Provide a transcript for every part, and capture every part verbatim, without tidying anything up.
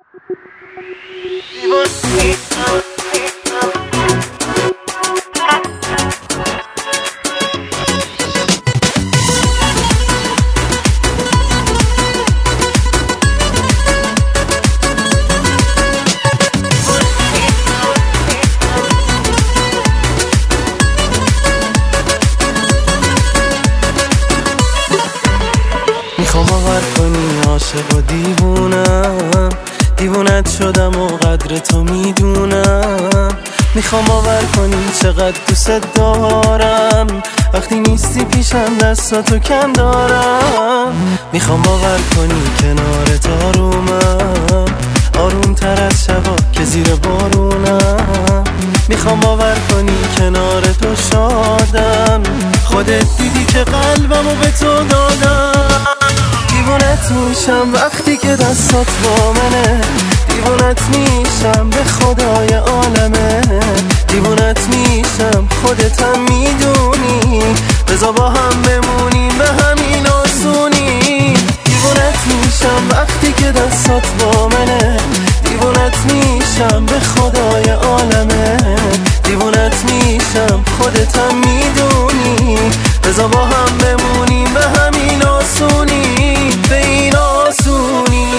میخوام آور کنی عاشق و دیوونم، دیوونت شدم و قدر تو میدونم. میخوام آور کنی چقدر دوست دارم، وقتی نیستی پیشم دستاتو کم دارم. میخوام باور کنی کنارت آرومم، آروم تر از شبا که زیر بارونم. میخوام باور کنی کنار تو شادم، خودت دیدی که قلبمو به تو دادم. دیوونت میشم وقتی که دستات با منه، دیوونت میشم به خدای عالمه. دیوونت میشم خودت هم میدونی، بذار با هم بمونیم به همین آسونی. دیوونت میشم وقتی که دستات با منه، دیوونت میشم به خدای عالمه. دیوونت میشم خودت هم میدونی، بذار با هم بمونیم به همین آسونی، به این آسونی.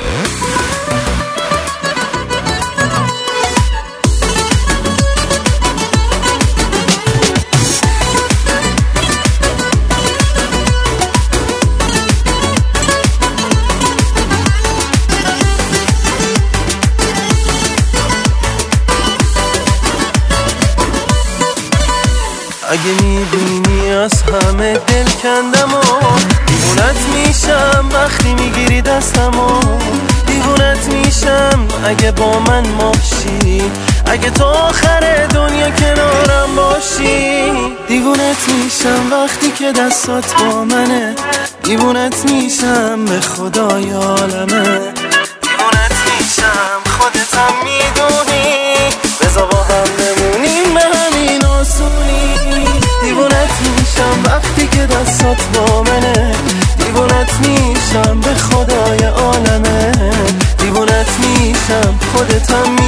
اگه میبینی از همه دل کندم و دیوونت میشم وقتی میگیری دستمو. دیوونت میشم اگه با من باشی، اگه تا آخر دنیا کنارم باشی. دیوونت میشم وقتی که دستات با منه، دیوونت میشم به خدای عالمه. دیوونت میشم خودت هم میدونی، بذار با هم بمونیم به همین آسونی. دیوونت میشم وقتی که دستات با منه، دیوونت میشم به خدای عالمه. دیوونت میشم خودت هم